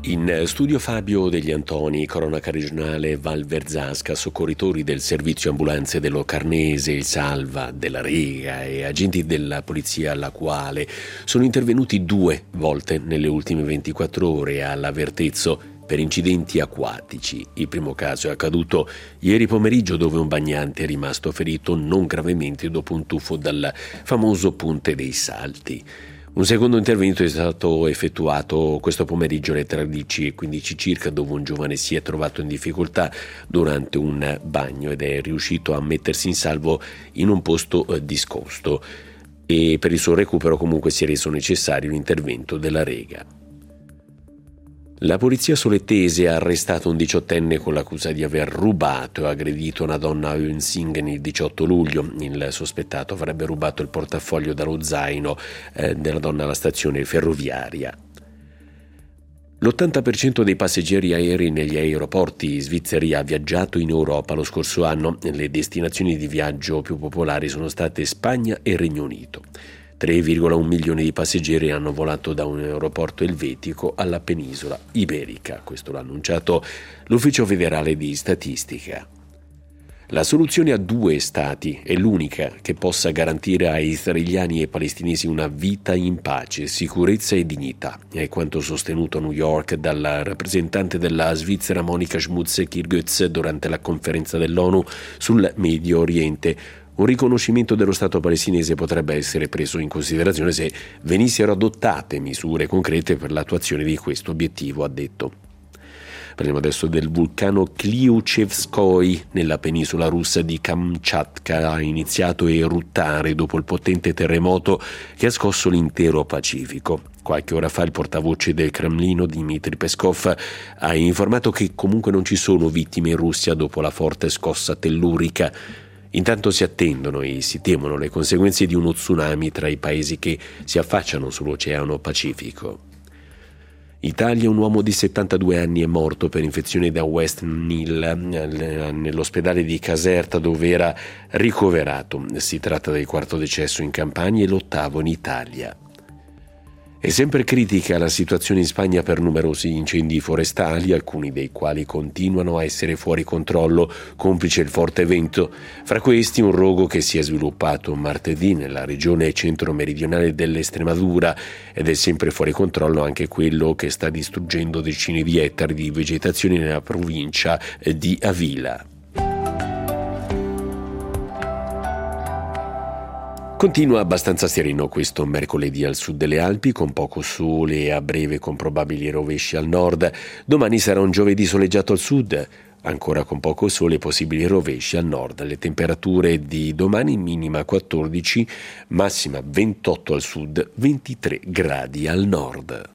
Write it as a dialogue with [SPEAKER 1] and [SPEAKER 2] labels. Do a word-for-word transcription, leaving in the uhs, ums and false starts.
[SPEAKER 1] In studio Fabio Degli Antoni, cronaca regionale Val Verzasca, soccorritori del servizio ambulanze dello Carnese, il Salva, della Rega e agenti della polizia lacuale sono intervenuti due volte nelle ultime ventiquattro ore all'Avertezzo per incidenti acquatici. Il primo caso è accaduto ieri pomeriggio, dove un bagnante è rimasto ferito non gravemente dopo un tuffo dal famoso Ponte dei Salti. Un secondo intervento è stato effettuato questo pomeriggio alle tredici e quindici circa, dove un giovane si è trovato in difficoltà durante un bagno ed è riuscito a mettersi in salvo in un posto discosto, e per il suo recupero comunque si è reso necessario l'intervento della Rega. La polizia solettese ha arrestato un diciottenne con l'accusa di aver rubato e aggredito una donna a Önsingen il diciotto luglio. Il sospettato avrebbe rubato il portafoglio dallo zaino eh, della donna alla stazione ferroviaria. L'ottanta per cento dei passeggeri aerei negli aeroporti svizzeri ha viaggiato in Europa lo scorso anno. Le destinazioni di viaggio più popolari sono state Spagna e Regno Unito. tre virgola uno milioni di passeggeri hanno volato da un aeroporto elvetico alla penisola iberica. Questo l'ha annunciato l'Ufficio federale di statistica. La soluzione a due stati è l'unica che possa garantire ai israeliani e palestinesi una vita in pace, sicurezza e dignità. È quanto sostenuto a New York dalla rappresentante della Svizzera Monika Schmutze-Kirgötz durante la conferenza dell'ONU sul Medio Oriente. Un riconoscimento dello Stato palestinese potrebbe essere preso in considerazione se venissero adottate misure concrete per l'attuazione di questo obiettivo, ha detto. Parliamo adesso del vulcano Klyuchevskoy nella penisola russa di Kamchatka. Ha iniziato a eruttare dopo il potente terremoto che ha scosso l'intero Pacifico. Qualche ora fa il portavoce del Cremlino, Dmitry Peskov, ha informato che comunque non ci sono vittime in Russia dopo la forte scossa tellurica. Intanto si attendono e si temono le conseguenze di uno tsunami tra i paesi che si affacciano sull'Oceano Pacifico. Italia, un uomo di settantadue anni è morto per infezione da West Nile nell'ospedale di Caserta, dove era ricoverato. Si tratta del quarto decesso in Campania e l'ottavo in Italia. È sempre critica la situazione in Spagna per numerosi incendi forestali, alcuni dei quali continuano a essere fuori controllo, complice il forte vento. Fra questi un rogo che si è sviluppato martedì nella regione centro-meridionale dell'Estremadura, ed è sempre fuori controllo anche quello che sta distruggendo decine di ettari di vegetazione nella provincia di Avila. Continua abbastanza sereno questo mercoledì al sud delle Alpi, con poco sole e a breve con probabili rovesci al nord. Domani sarà un giovedì soleggiato al sud, ancora con poco sole e possibili rovesci al nord. Le temperature di domani: minima quattordici, massima ventotto al sud, ventitré gradi al nord.